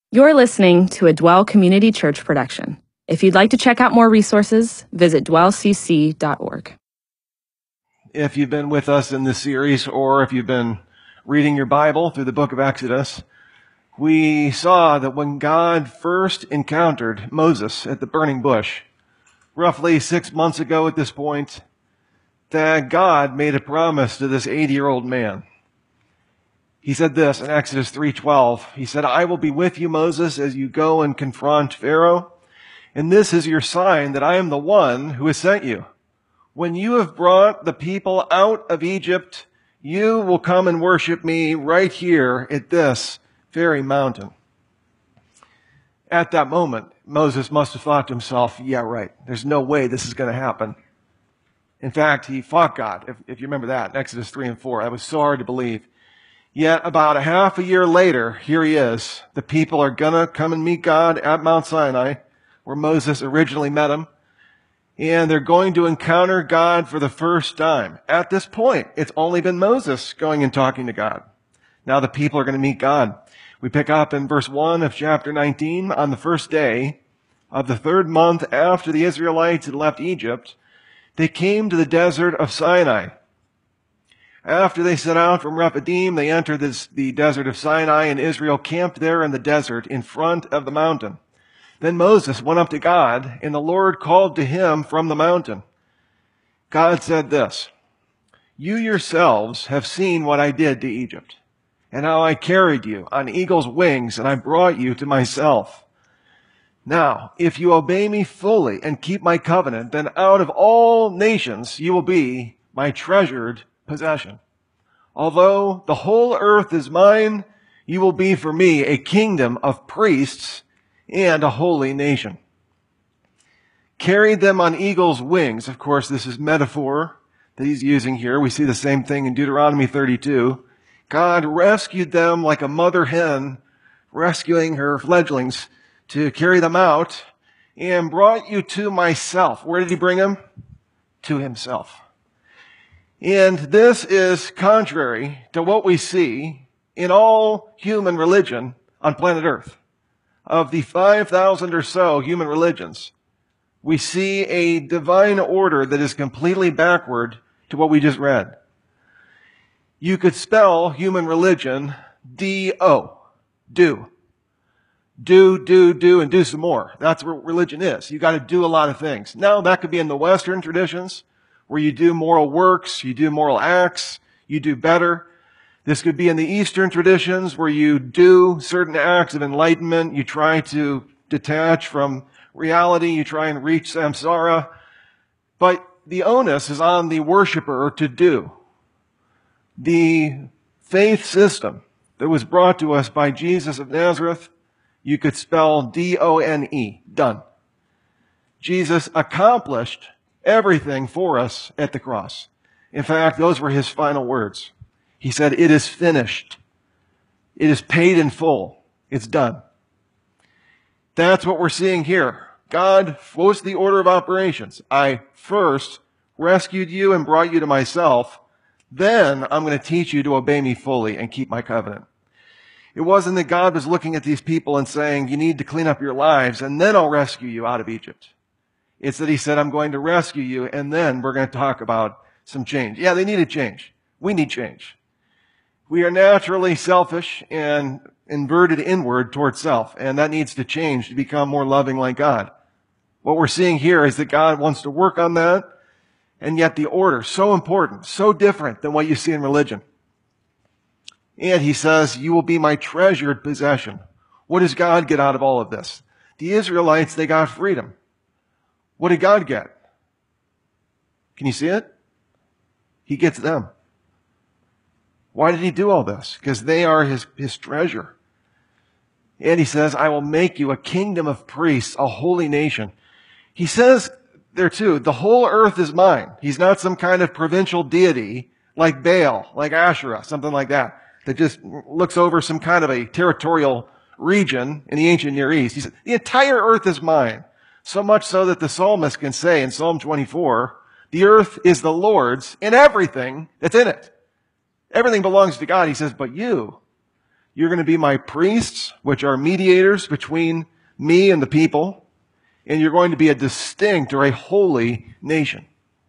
You're listening to a Dwell Community Church production. If you'd like to check out more resources, visit dwellcc.org. If you've been with us in this series, or if you've been reading your Bible through the book of Exodus, we saw that when God first encountered Moses at the burning bush, roughly 6 months ago at this point, that God made a promise to this 80-year-old man. He said this in Exodus 3:12. He said, "I will be with you, Moses, as you go and confront Pharaoh. And this is your sign that I am the one who has sent you. When you have brought the people out of Egypt, you will come and worship me right here at this very mountain." At that moment, Moses must have thought to himself, yeah, right, there's no way this is going to happen. In fact, he fought God, if you remember that, in Exodus 3 and 4. That was so hard to believe. Yet about a half a year later, here he is. The people are going to come and meet God at Mount Sinai, where Moses originally met him. And they're going to encounter God for the first time. At this point, it's only been Moses going and talking to God. Now the people are going to meet God. We pick up in verse 1 of chapter 19. On the first day of the third month after the Israelites had left Egypt, they came to the desert of Sinai. After they set out from Rephidim, they entered the desert of Sinai, and Israel camped there in the desert in front of the mountain. Then Moses went up to God, and the Lord called to him from the mountain. God said this, "You yourselves have seen what I did to Egypt, and how I carried you on eagle's wings, and I brought you to myself. Now, if you obey me fully and keep my covenant, then out of all nations you will be my treasured possession. Although the whole earth is mine, you will be for me a kingdom of priests and a holy nation." Carried them on eagle's wings. Of course, this is metaphor that he's using here. We see the same thing in Deuteronomy 32. God rescued them like a mother hen rescuing her fledglings to carry them out, and brought you to myself. Where did he bring them? To himself. And this is contrary to what we see in all human religion on planet Earth. Of the 5,000 or so human religions, we see a divine order that is completely backward to what we just read. You could spell human religion D-O, do. Do, and do some more. That's what religion is. You got to do a lot of things. Now, that could be in the Western traditions, where you do moral works, you do moral acts, you do better. This could be in the Eastern traditions, where you do certain acts of enlightenment, you try to detach from reality, you try and reach samsara. But the onus is on the worshiper to do. The faith system that was brought to us by Jesus of Nazareth, you could spell D-O-N-E, done. Jesus accomplished everything for us at the cross. In fact, those were his final words. He said, "It is finished. It is paid in full. It's done." That's what we're seeing here. God, what's the order of operations? I first rescued you and brought you to myself. Then I'm going to teach you to obey me fully and keep my covenant. It wasn't that God was looking at these people and saying, you need to clean up your lives, and then I'll rescue you out of Egypt. It's that he said, I'm going to rescue you, and then we're going to talk about some change. Yeah, they needed change. We need change. We are naturally selfish and inverted inward towards self, and that needs to change to become more loving like God. What we're seeing here is that God wants to work on that, and yet the order, so important, so different than what you see in religion. And he says, you will be my treasured possession. What does God get out of all of this? The Israelites, they got freedom. What did God get? Can you see it? He gets them. Why did he do all this? Because they are his treasure. And he says, I will make you a kingdom of priests, a holy nation. He says there too, the whole earth is mine. He's not some kind of provincial deity like Baal, like Asherah, something like that just looks over some kind of a territorial region in the ancient Near East. He said, the entire earth is mine. So much so that the psalmist can say in Psalm 24, the earth is the Lord's and everything that's in it. Everything belongs to God. He says, but you You're going to be my priests, which are mediators between me and the people. And you're going to be a distinct or a holy nation.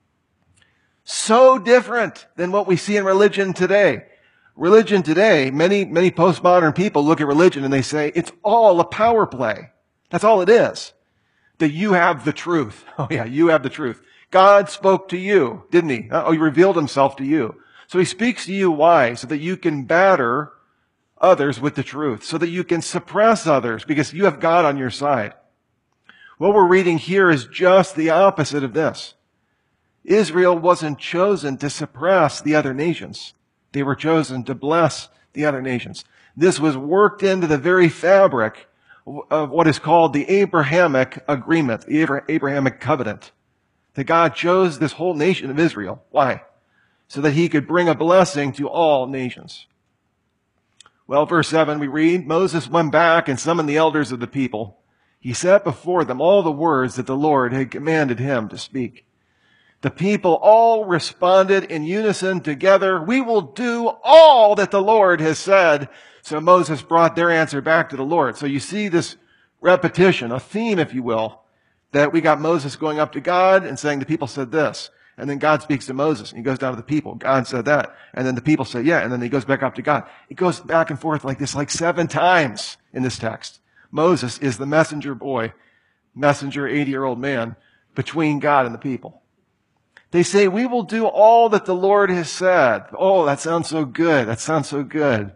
So different than what we see in religion today. Religion today, many postmodern people look at religion and they say, it's all a power play. That's all it is. That you have the truth. Oh yeah, you have the truth. God spoke to you, didn't he? He revealed himself to you. So he speaks to you. Why? So that you can batter others with the truth. So that you can suppress others because you have God on your side. What we're reading here is just the opposite of this. Israel wasn't chosen to suppress the other nations. They were chosen to bless the other nations. This was worked into the very fabric of what is called the Abrahamic agreement, the Abrahamic covenant. That God chose this whole nation of Israel. Why? So that he could bring a blessing to all nations. Well, verse 7, we read, Moses went back and summoned the elders of the people. He set before them all the words that the Lord had commanded him to speak. The people all responded in unison together, we will do all that the Lord has said. So Moses brought their answer back to the Lord. So you see this repetition, a theme, if you will, that we got Moses going up to God and saying the people said this. And then God speaks to Moses and he goes down to the people. God said that. And then the people say, yeah. And then he goes back up to God. It goes back and forth like this, like 7 times in this text. Moses is the messenger boy, messenger 80-year-old man between God and the people. They say, we will do all that the Lord has said. Oh, that sounds so good. That sounds so good.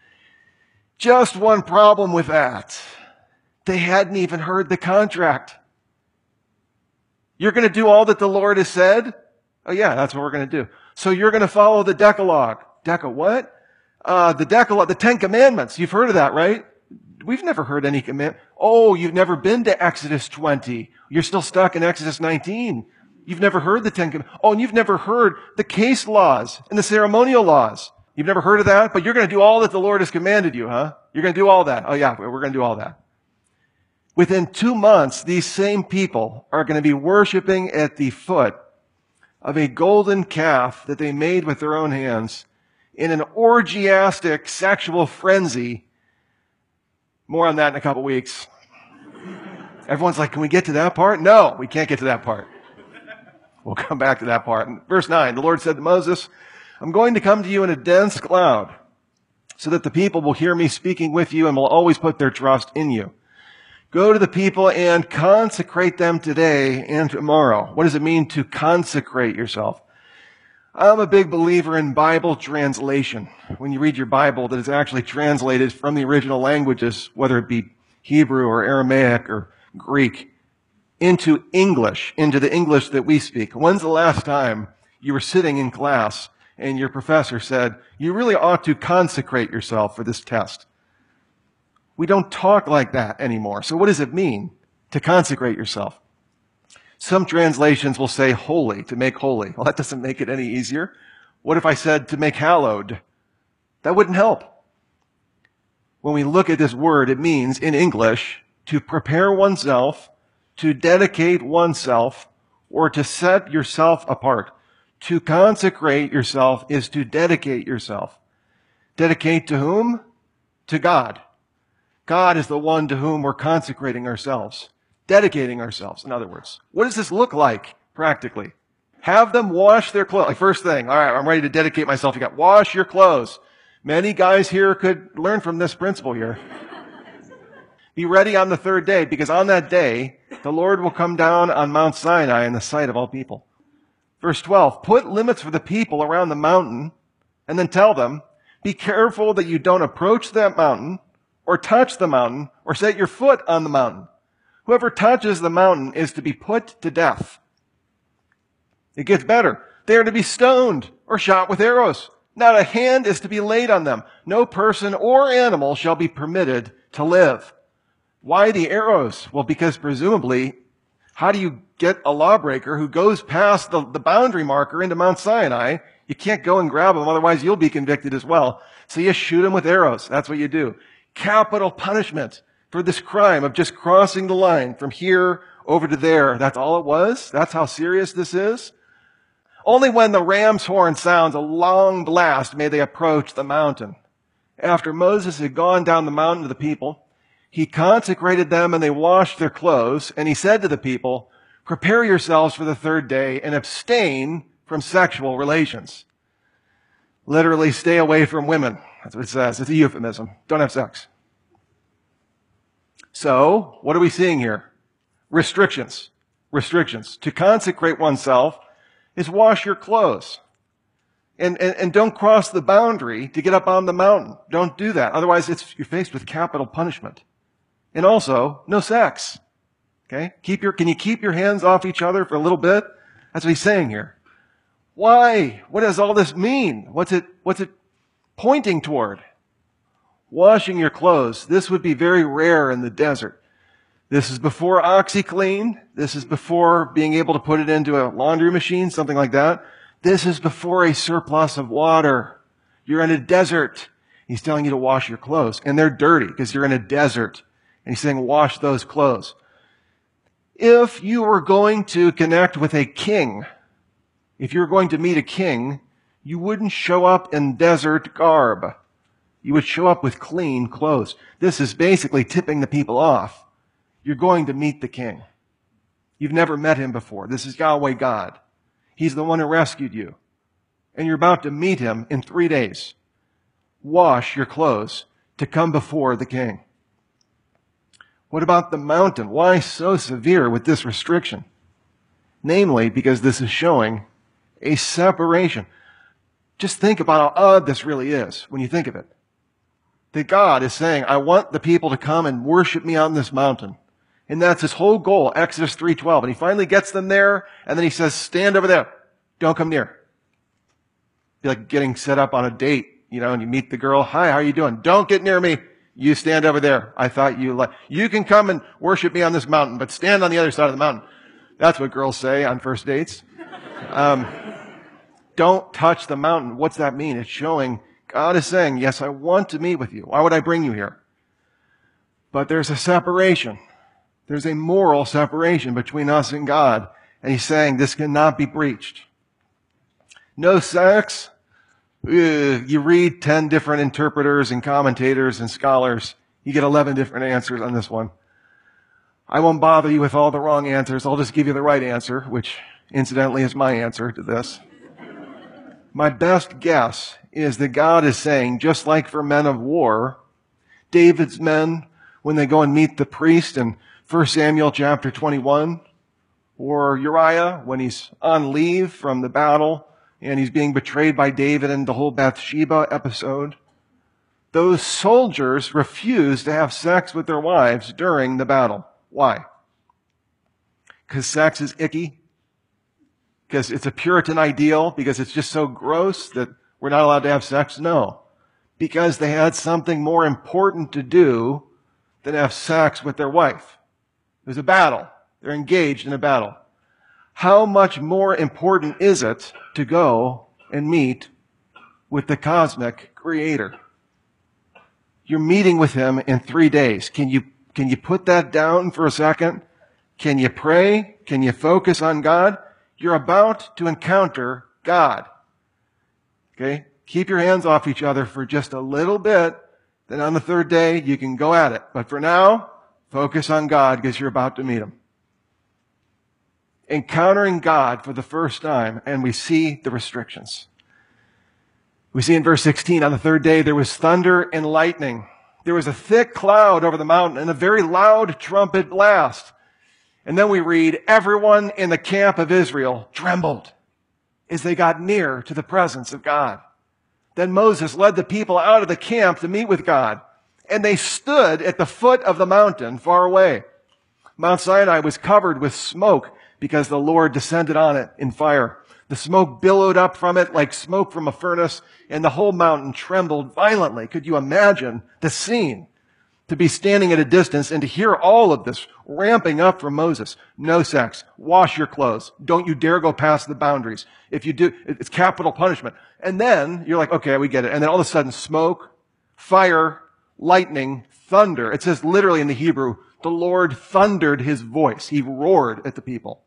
Just one problem with that. They hadn't even heard the contract. You're going to do all that the Lord has said? Oh yeah, that's what we're going to do. So you're going to follow the Decalogue. What? The Decalogue, the 10 Commandments. You've heard of that, right? We've never heard any command. Oh, you've never been to Exodus 20. You're still stuck in Exodus 19. You've never heard the 10 Commandments. Oh, and you've never heard the case laws and the ceremonial laws. You've never heard of that? But you're going to do all that the Lord has commanded you, huh? You're going to do all that. Oh yeah, we're going to do all that. Within 2 months, these same people are going to be worshiping at the foot of a golden calf that they made with their own hands in an orgiastic sexual frenzy. More on that in a couple weeks. Everyone's like, can we get to that part? No, we can't get to that part. We'll come back to that part. In verse 9, the Lord said to Moses, I'm going to come to you in a dense cloud so that the people will hear me speaking with you and will always put their trust in you. Go to the people and consecrate them today and tomorrow. What does it mean to consecrate yourself? I'm a big believer in Bible translation. When you read your Bible that is actually translated from the original languages, whether it be Hebrew or Aramaic or Greek, into English, into the English that we speak. When's the last time you were sitting in class and your professor said, you really ought to consecrate yourself for this test? We don't talk like that anymore. So what does it mean to consecrate yourself? Some translations will say holy, to make holy. Well, that doesn't make it any easier. What if I said to make hallowed? That wouldn't help. When we look at this word, it means, in English, to prepare oneself, to dedicate oneself, or to set yourself apart. To consecrate yourself is to dedicate yourself. Dedicate to whom? To God. God is the one to whom we're consecrating ourselves. Dedicating ourselves, in other words. What does this look like, practically? Have them wash their clothes. Like first thing, all right, I'm ready to dedicate myself. You got wash your clothes. Many guys here could learn from this principle here. Be ready on the 3rd day, because on that day, the Lord will come down on Mount Sinai in the sight of all people. Verse 12, put limits for the people around the mountain, and then tell them, be careful that you don't approach that mountain, or touch the mountain, or set your foot on the mountain. Whoever touches the mountain is to be put to death. It gets better. They are to be stoned or shot with arrows. Not a hand is to be laid on them. No person or animal shall be permitted to live. Why the arrows? Well, because presumably, how do you get a lawbreaker who goes past the boundary marker into Mount Sinai? You can't go and grab him, otherwise you'll be convicted as well. So you shoot him with arrows. That's what you do. Capital punishment for this crime of just crossing the line from here over to there. That's all it was? That's how serious this is? Only when the ram's horn sounds a long blast may they approach the mountain. After Moses had gone down the mountain to the people, he consecrated them and they washed their clothes. And he said to the people, prepare yourselves for the third day and abstain from sexual relations. Literally, stay away from women. That's what it says. It's a euphemism. Don't have sex. So, what are we seeing here? Restrictions. Restrictions. To consecrate oneself is wash your clothes. And don't cross the boundary to get up on the mountain. Don't do that. Otherwise, you're faced with capital punishment. And also, no sex. Okay? Can you keep your hands off each other for a little bit? That's what he's saying here. Why? What does all this mean? What's it pointing toward? Washing your clothes. This would be very rare in the desert. This is before OxyClean. This is before being able to put it into a laundry machine, something like that. This is before a surplus of water. You're in a desert. He's telling you to wash your clothes. And they're dirty because you're in a desert. And he's saying, wash those clothes. If you were going to connect with a king, if you were going to meet a king, you wouldn't show up in desert garb. You would show up with clean clothes. This is basically tipping the people off. You're going to meet the king. You've never met him before. This is Yahweh God. He's the one who rescued you. And you're about to meet him in 3 days. Wash your clothes to come before the king. What about the mountain? Why so severe with this restriction? Namely, because this is showing a separation. Just think about how odd this really is when you think of it. That God is saying, I want the people to come and worship me on this mountain. And that's his whole goal, Exodus 3:12. And he finally gets them there, and then he says, stand over there. Don't come near. Be like getting set up on a date, and you meet the girl. Hi, how are you doing? Don't get near me. You stand over there. I thought you can come and worship me on this mountain, but stand on the other side of the mountain. That's what girls say on first dates. Don't touch the mountain. What's that mean? It's showing God is saying, yes, I want to meet with you. Why would I bring you here? But there's a separation. There's a moral separation between us and God. And he's saying this cannot be breached. No sex. You read 10 different interpreters and commentators and scholars. You get 11 different answers on this one. I won't bother you with all the wrong answers. I'll just give you the right answer, which incidentally is my answer to this. My best guess is that God is saying, just like for men of war, David's men, when they go and meet the priest in 1 Samuel chapter 21, or Uriah when he's on leave from the battle and he's being betrayed by David in the whole Bathsheba episode, those soldiers refuse to have sex with their wives during the battle. Why? Because sex is icky? Because it's a Puritan ideal? Because it's just so gross that we're not allowed to have sex? No. Because they had something more important to do than have sex with their wife. There's a battle. They're engaged in a battle. How much more important is it to go and meet with the cosmic creator? You're meeting with him in 3 days. Can you put that down for a second? Can you pray? Can you focus on God? You're about to encounter God. Okay? Keep your hands off each other for just a little bit. Then on the third day, you can go at it. But for now, focus on God because you're about to meet him. Encountering God for the first time, and we see the restrictions. We see in verse 16, on the third day, there was thunder and lightning. There was a thick cloud over the mountain and a very loud trumpet blast. And then we read, everyone in the camp of Israel trembled as they got near to the presence of God. Then Moses led the people out of the camp to meet with God. And they stood at the foot of the mountain far away. Mount Sinai was covered with smoke because the Lord descended on it in fire. The smoke billowed up from it like smoke from a furnace, and the whole mountain trembled violently. Could you imagine the scene? To be standing at a distance and to hear all of this ramping up from Moses. No sex. Wash your clothes. Don't you dare go past the boundaries. If you do, it's capital punishment. And then you're like, okay, we get it. And then all of a sudden, smoke, fire, lightning, thunder. It says literally in the Hebrew, the Lord thundered his voice. He roared at the people.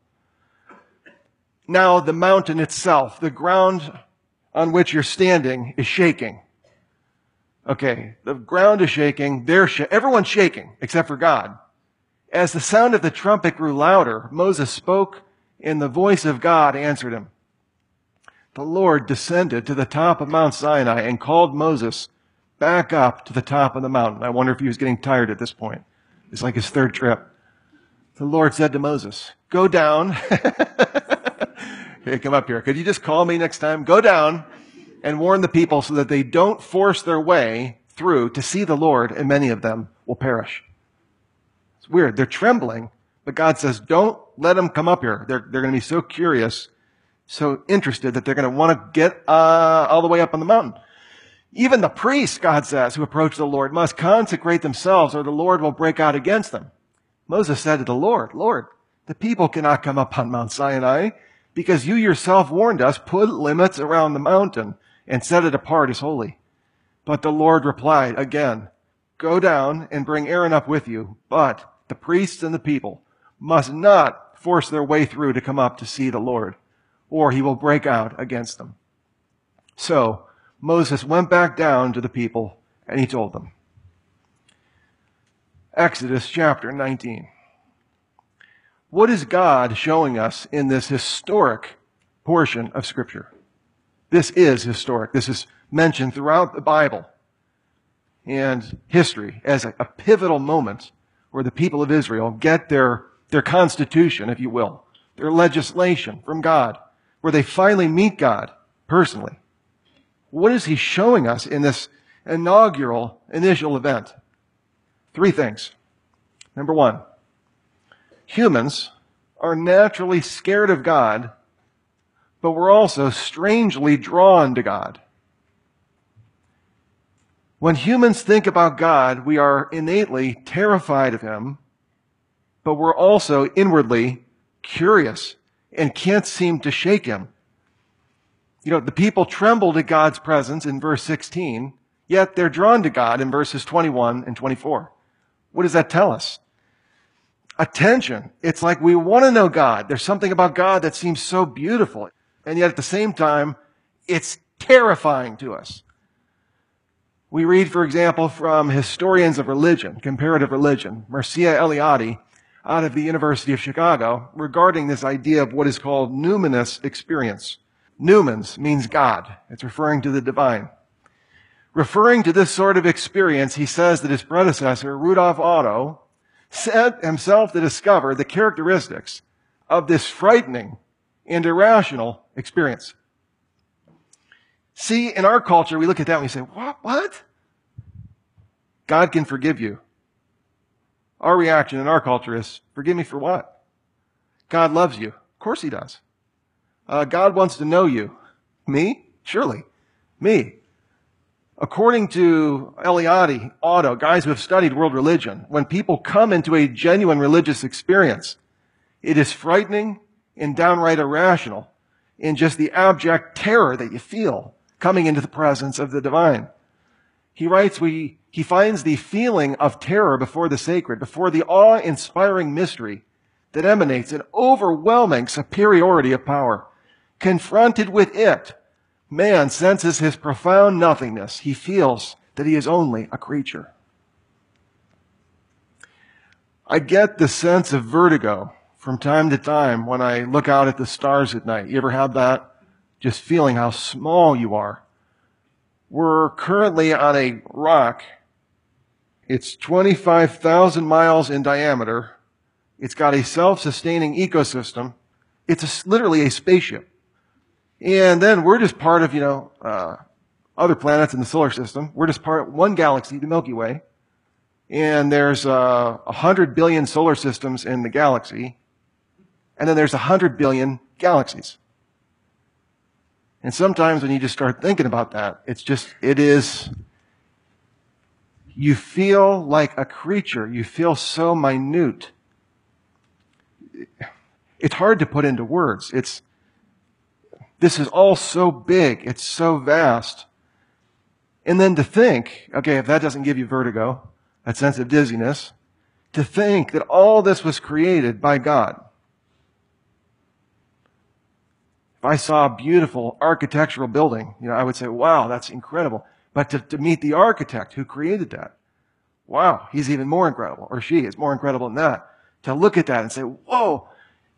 Now the mountain itself, the ground on which you're standing, is shaking. Okay, the ground is shaking, everyone's shaking except for God. As the sound of the trumpet grew louder, Moses spoke, and the voice of God answered him. The Lord descended to the top of Mount Sinai and called Moses back up to the top of the mountain. I wonder if he was getting tired at this point. It's like his third trip. The Lord said to Moses, go down. Hey, come up here. Could you just call me next time? Go down and warn the people so that they don't force their way through to see the Lord, and many of them will perish. It's weird. They're trembling, but God says, don't let them come up here. They're going to be so curious, so interested that they're going to want to get all the way up on the mountain. Even the priests, God says, who approach the Lord must consecrate themselves or the Lord will break out against them. Moses said to the Lord, Lord, the people cannot come up on Mount Sinai because you yourself warned us, put limits around the mountain and set it apart as holy. But the Lord replied again, go down and bring Aaron up with you, but the priests and the people must not force their way through to come up to see the Lord, or he will break out against them. So Moses went back down to the people and he told them. Exodus chapter 19. What is God showing us in this historic portion of Scripture? This is historic. This is mentioned throughout the Bible and history as a pivotal moment where the people of Israel get their constitution, if you will, their legislation from God, where they finally meet God personally. What is he showing us in this initial event? 3 things. Number 1, humans are naturally scared of God, but we're also strangely drawn to God. When humans think about God, we are innately terrified of him, but we're also inwardly curious and can't seem to shake him. You know, the people trembled at God's presence in verse 16, yet they're drawn to God in verses 21 and 24. What does that tell us? Attention. It's like we want to know God. There's something about God that seems so beautiful, and yet at the same time, it's terrifying to us. We read, for example, from historians of religion, comparative religion, Mircea Eliade, out of the University of Chicago, regarding this idea of what is called numinous experience. Numens means God. It's referring to the divine. Referring to this sort of experience, he says that his predecessor, Rudolf Otto, set himself to discover the characteristics of this frightening and irrational experience. See, in our culture, we look at that and we say, what? God can forgive you. Our reaction in our culture is, forgive me for what? God loves you. Of course he does. God wants to know you. Me? Surely. Me. According to Eliade, Otto, guys who have studied world religion, when people come into a genuine religious experience, it is frightening and downright irrational in just the abject terror that you feel coming into the presence of the divine. He writes, he finds the feeling of terror before the sacred, before the awe-inspiring mystery that emanates an overwhelming superiority of power. Confronted with it, man senses his profound nothingness. He feels that he is only a creature. I get the sense of vertigo from time to time when I look out at the stars at night. You ever had that? Just feeling how small you are. We're currently on a rock. It's 25,000 miles in diameter. It's got a self-sustaining ecosystem. It's literally a spaceship. And then we're just part of, other planets in the solar system. We're just part of one galaxy, the Milky Way. And there's 100 billion solar systems in the galaxy. And then there's 100 billion galaxies. And sometimes when you just start thinking about that, you feel like a creature. You feel so minute. It's hard to put into words. This is all so big. It's so vast. And then to think, okay, if that doesn't give you vertigo, that sense of dizziness, to think that all this was created by God. If I saw a beautiful architectural building, I would say, wow, that's incredible. But to meet the architect who created that, wow, he's even more incredible, or she is more incredible than that. To look at that and say, whoa,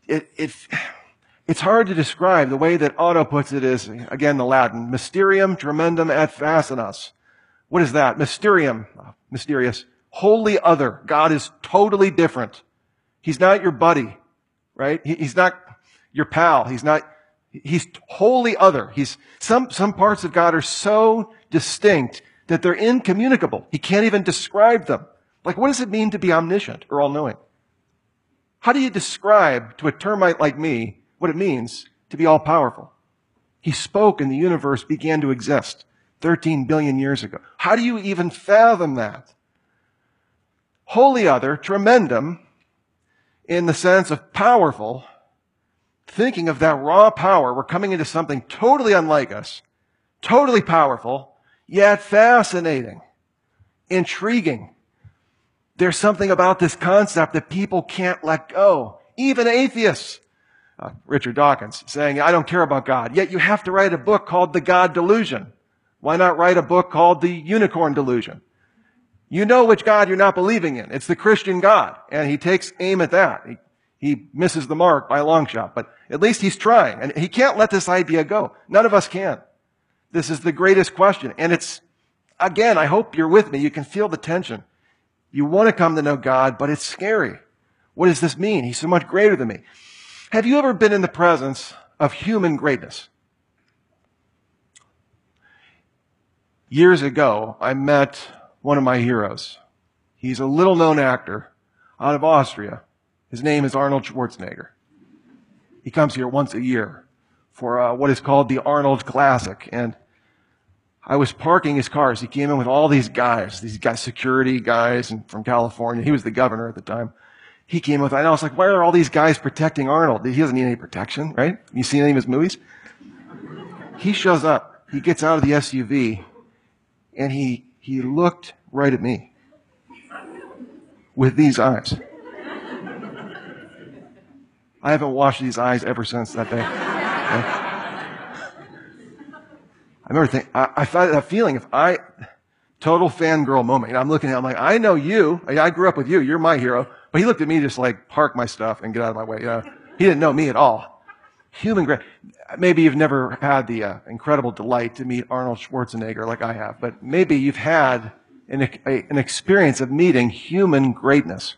it's hard to describe. The way that Otto puts it is, again, the Latin, mysterium tremendum et fascinans. What is that? Mysterium, mysterious, wholly other. God is totally different. He's not your buddy, right? He's not your pal. He's wholly other. Some parts of God are so distinct that they're incommunicable. He can't even describe them. Like, what does it mean to be omniscient or all-knowing? How do you describe to a termite like me what it means to be all-powerful? He spoke and the universe began to exist 13 billion years ago. How do you even fathom that? Wholly other, tremendum, in the sense of powerful, thinking of that raw power, we're coming into something totally unlike us, totally powerful, yet fascinating, intriguing. There's something about this concept that people can't let go. Even atheists. Richard Dawkins saying, I don't care about God. Yet you have to write a book called The God Delusion. Why not write a book called The Unicorn Delusion? You know which God you're not believing in. It's the Christian God. And he takes aim at that. He misses the mark by a long shot. But at least he's trying. And he can't let this idea go. None of us can. This is the greatest question. And it's, again, I hope you're with me. You can feel the tension. You want to come to know God, but it's scary. What does this mean? He's so much greater than me. Have you ever been in the presence of human greatness? Years ago, I met one of my heroes. He's a little-known actor out of Austria. His name is Arnold Schwarzenegger. He comes here once a year for what is called the Arnold Classic. And I was parking his cars. He came in with all these guys, security guys from California. He was the governor at the time. He came with, and I was like, why are all these guys protecting Arnold? He doesn't need any protection, right? You seen any of his movies? He shows up. He gets out of the SUV, and he looked right at me with these eyes. I haven't washed these eyes ever since that day. Okay? I remember thinking, I felt that feeling total fangirl moment. And I'm looking at him, I'm like, I know you. I grew up with you. You're my hero. But he looked at me just like, park my stuff and get out of my way. He didn't know me at all. Maybe you've never had the incredible delight to meet Arnold Schwarzenegger like I have, but maybe you've had an experience of meeting human greatness.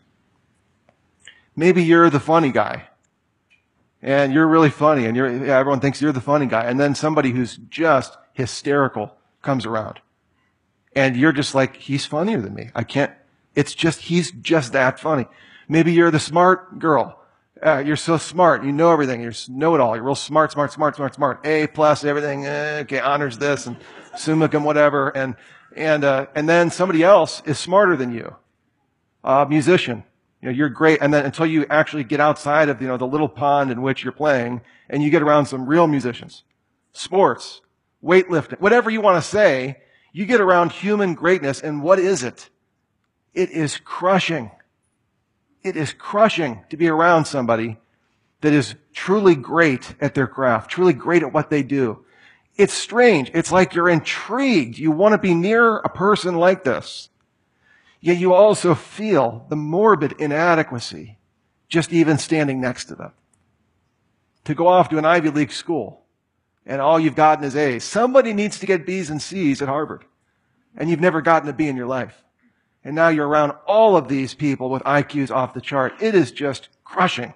Maybe you're the funny guy. And you're really funny, and everyone thinks you're the funny guy. And then somebody who's just hysterical comes around. And you're just like, he's funnier than me. He's just that funny. Maybe you're the smart girl. You're so smart. You know everything. You're know-it-all. You're real smart. A plus everything. Okay, honors this and summa cum whatever. And then somebody else is smarter than you. Musician. You're great. And then until you actually get outside of, the little pond in which you're playing and you get around some real musicians, sports, weightlifting, whatever you want to say, you get around human greatness. And what is it? It is crushing. It is crushing to be around somebody that is truly great at their craft, truly great at what they do. It's strange. It's like you're intrigued. You want to be near a person like this. Yet you also feel the morbid inadequacy just even standing next to them. To go off to an Ivy League school and all you've gotten is A's. Somebody needs to get B's and C's at Harvard. And you've never gotten a B in your life. And now you're around all of these people with IQs off the chart. It is just crushing.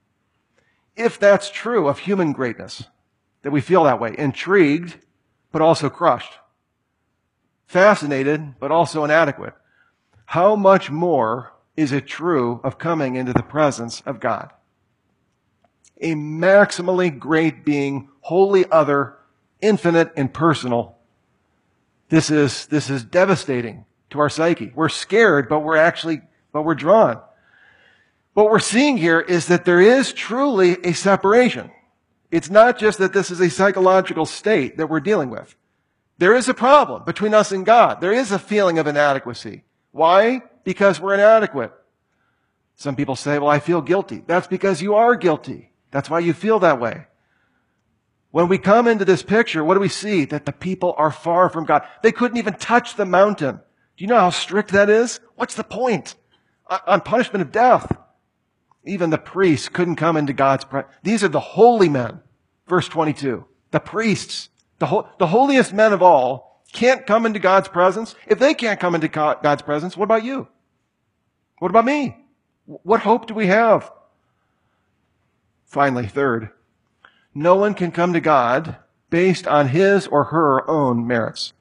If that's true of human greatness, that we feel that way, intrigued, but also crushed, fascinated, but also inadequate, how much more is it true of coming into the presence of God? A maximally great being, wholly other, infinite and personal. This is devastating to our psyche. We're scared, but we're drawn. What we're seeing here is that there is truly a separation. It's not just that this is a psychological state that we're dealing with. There is a problem between us and God. There is a feeling of inadequacy. Why? Because we're inadequate. Some people say, well, I feel guilty. That's because you are guilty. That's why you feel that way. When we come into this picture, what do we see? That the people are far from God. They couldn't even touch the mountain. Do you know how strict that is? What's the point? On punishment of death. Even the priests couldn't come into God's presence. These are the holy men. Verse 22. The priests, the holiest men of all, can't come into God's presence. If they can't come into God's presence, what about you? What about me? What hope do we have? Finally, third, no one can come to God based on his or her own merits.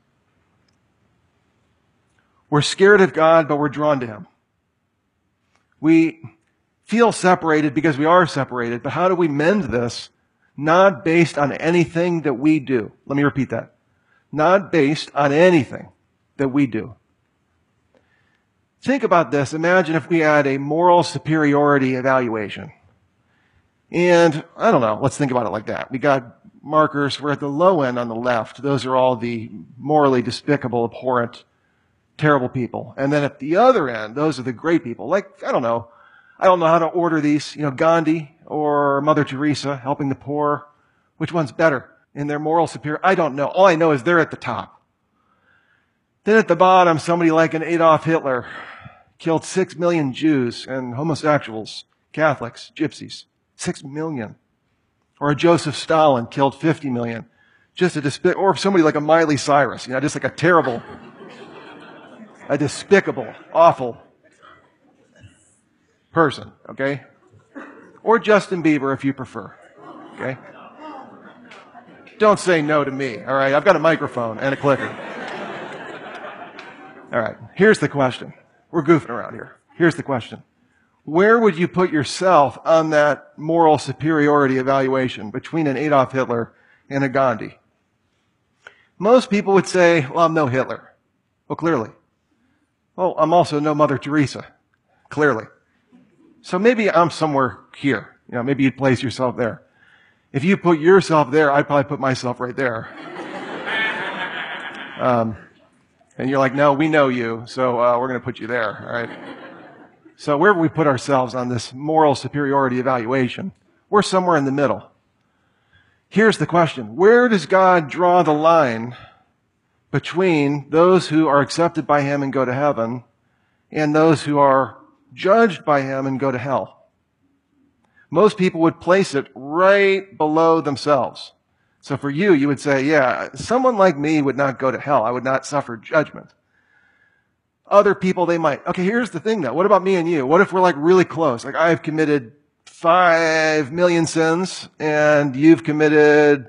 We're scared of God, but we're drawn to him. We feel separated because we are separated, but how do we mend this? Not based on anything that we do. Let me repeat that. Not based on anything that we do. Think about this. Imagine if we had a moral superiority evaluation. And, I don't know, let's think about it like that. We got markers. We're at the low end on the left. Those are all the morally despicable, abhorrent, terrible people. And then at the other end, those are the great people. Like, I don't know how to order these. Gandhi or Mother Teresa helping the poor. Which one's better in their moral superiority? I don't know. All I know is they're at the top. Then at the bottom, somebody like an Adolf Hitler killed 6 million Jews and homosexuals, Catholics, gypsies. 6 million. Or a Joseph Stalin killed 50 million. Or somebody like a Miley Cyrus, just like a despicable, awful person, okay? Or Justin Bieber if you prefer, okay? Don't say no to me, all right? I've got a microphone and a clicker. All right, here's the question. We're goofing around here. Here's the question. Where would you put yourself on that moral superiority evaluation between an Adolf Hitler and a Gandhi? Most people would say, well, I'm no Hitler. Well, clearly. Well, I'm also no Mother Teresa. Clearly. So maybe I'm somewhere here. Maybe you'd place yourself there. If you put yourself there, I'd probably put myself right there. And you're like, no, we know you, so we're going to put you there, all right? So where we put ourselves on this moral superiority evaluation, we're somewhere in the middle. Here's the question. Where does God draw the line between those who are accepted by him and go to heaven and those who are judged by him and go to hell? Most people would place it right below themselves. So for you, you would say, yeah, someone like me would not go to hell. I would not suffer judgment. Other people, they might. Okay, here's the thing though. What about me and you? What if we're like really close? Like I've committed 5 million sins and you've committed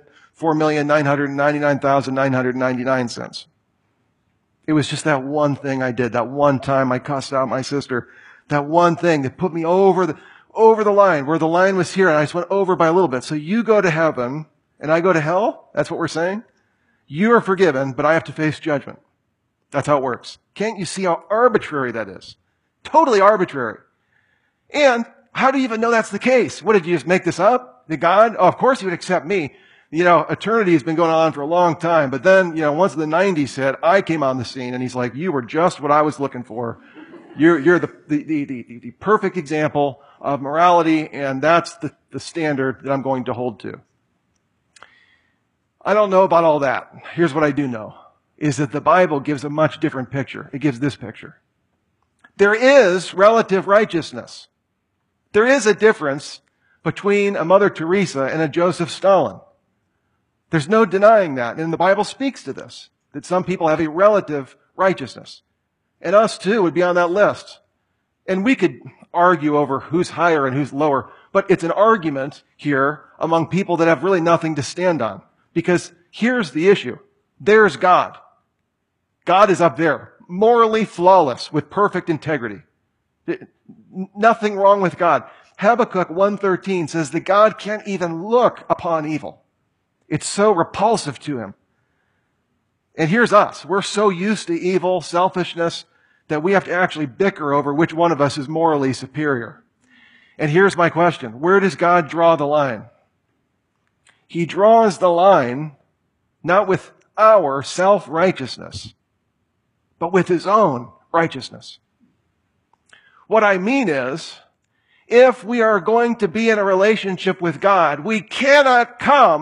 4,999,999 sins. It was just that one thing I did. That one time I cussed out my sister. That one thing that put me over the line, where the line was here and I just went over by a little bit. So you go to heaven and I go to hell? That's what we're saying? You are forgiven, but I have to face judgment. That's how it works. Can't you see how arbitrary that is? Totally arbitrary. And how do you even know that's the case? What, did you just make this up? Did God? Oh, of course he would accept me. Eternity has been going on for a long time. But then, once the 90s hit, I came on the scene and he's like, you were just what I was looking for. You're the perfect example of morality, and that's the standard that I'm going to hold to. I don't know about all that. Here's what I do know, is that the Bible gives a much different picture. It gives this picture. There is relative righteousness. There is a difference between a Mother Teresa and a Joseph Stalin. There's no denying that, and the Bible speaks to this, that some people have a relative righteousness. And us too would be on that list. And we could argue over who's higher and who's lower, but it's an argument here among people that have really nothing to stand on. Because here's the issue. There's God. God is up there, morally flawless, with perfect integrity. Nothing wrong with God. Habakkuk 1:13 says that God can't even look upon evil. It's so repulsive to him. And here's us. We're so used to evil, selfishness, that we have to actually bicker over which one of us is morally superior. And here's my question. Where does God draw the line? He draws the line not with our self-righteousness, but with his own righteousness. What I mean is, if we are going to be in a relationship with God, we cannot come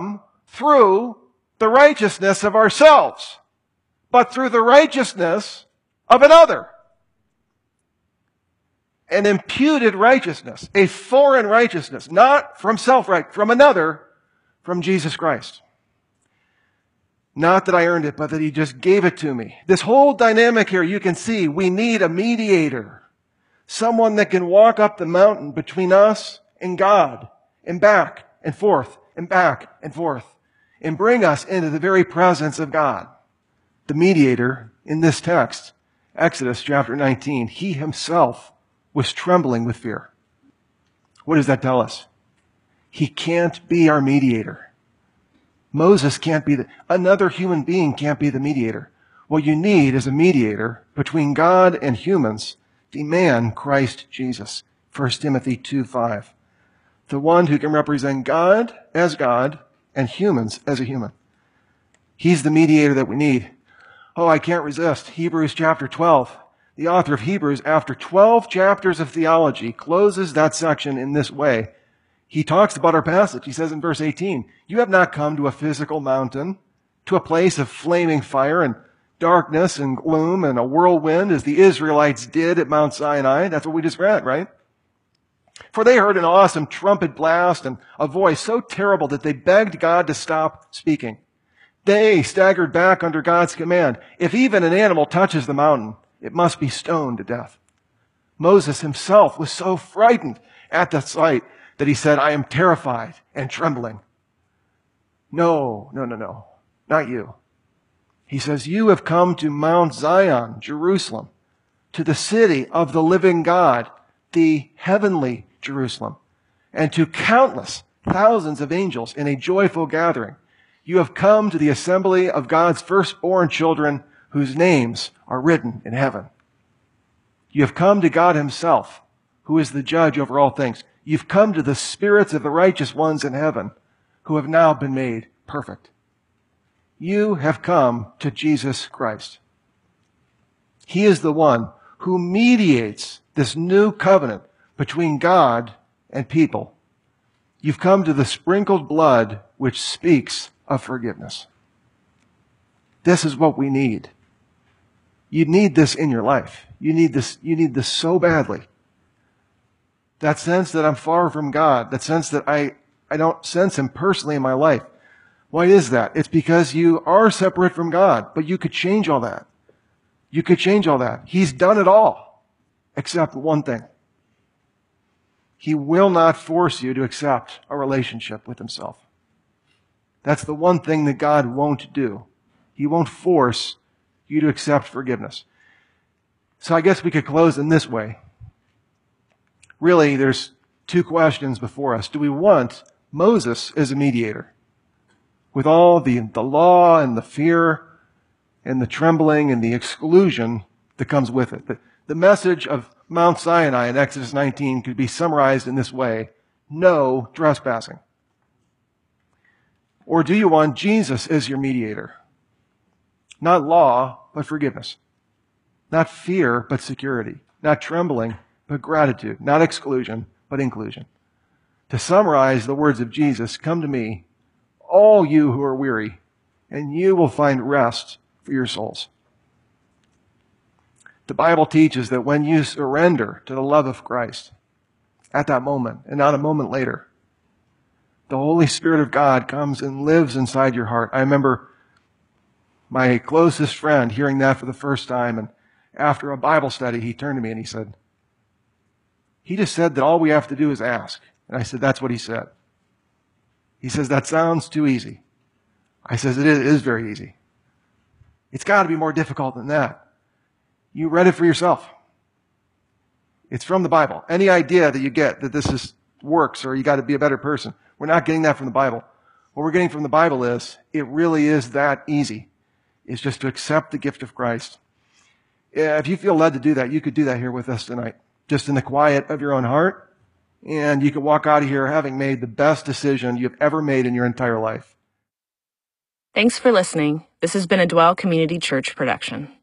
through the righteousness of ourselves, but through the righteousness of another. An imputed righteousness, a foreign righteousness, not from self-right, from another, from Jesus Christ. Not that I earned it, but that he just gave it to me. This whole dynamic here, you can see we need a mediator. Someone that can walk up the mountain between us and God, and back and forth, and back and forth, and bring us into the very presence of God. The mediator in this text, Exodus chapter 19, he himself was trembling with fear. What does that tell us? He can't be our mediator. Moses can't be another human being can't be the mediator. What you need is a mediator between God and humans, the man Christ Jesus. 1 Timothy 2:5. The one who can represent God and humans as a human. He's the mediator that we need. Oh, I can't resist. Hebrews chapter 12. The author of Hebrews, after 12 chapters of theology, closes that section in this way. He talks about our passage. He says in verse 18, you have not come to a physical mountain, to a place of flaming fire and darkness and gloom and a whirlwind as the Israelites did at Mount Sinai. That's what we just read, right? For they heard an awesome trumpet blast and a voice so terrible that they begged God to stop speaking. They staggered back under God's command. If even an animal touches the mountain, it must be stoned to death. Moses himself was so frightened at the sight that he said, I am terrified and trembling. No, not you. He says, you have come to Mount Zion, Jerusalem, to the city of the living God, the heavenly Jerusalem, and to countless thousands of angels in a joyful gathering. You have come to the assembly of God's firstborn children whose names are written in heaven. You have come to God himself, who is the judge over all things. You've come to the spirits of the righteous ones in heaven who have now been made perfect. You have come to Jesus Christ. He is the one who mediates this new covenant between God and people. You've come to the sprinkled blood which speaks of forgiveness. This is what we need. You need this in your life. You need this so badly. That sense that I'm far from God, that sense that I don't sense him personally in my life. Why is that? It's because you are separate from God, but you could change all that. You could change all that. He's done it all, except one thing. He will not force you to accept a relationship with himself. That's the one thing that God won't do. He won't force you to accept forgiveness. So I guess we could close in this way. Really, there's two questions before us. Do we want Moses as a mediator? With all the law and the fear and the trembling and the exclusion that comes with it. The message of Mount Sinai in Exodus 19 could be summarized in this way. No trespassing. Or do you want Jesus as your mediator? Not law, but forgiveness. Not fear, but security. Not trembling, but gratitude. Not exclusion, but inclusion. To summarize the words of Jesus, come to me, all you who are weary, and you will find rest for your souls. The Bible teaches that when you surrender to the love of Christ, at that moment, and not a moment later, the Holy Spirit of God comes and lives inside your heart. I remember my closest friend hearing that for the first time, and after a Bible study, he turned to me and he said, he just said that all we have to do is ask. And I said, that's what he said. He says, that sounds too easy. I says, it is very easy. It's got to be more difficult than that. You read it for yourself. It's from the Bible. Any idea that you get that this works or you got to be a better person, we're not getting that from the Bible. What we're getting from the Bible is, it really is that easy. It's just to accept the gift of Christ. If you feel led to do that, you could do that here with us tonight, just in the quiet of your own heart. And you can walk out of here having made the best decision you've ever made in your entire life. Thanks for listening. This has been a Dwell Community Church production.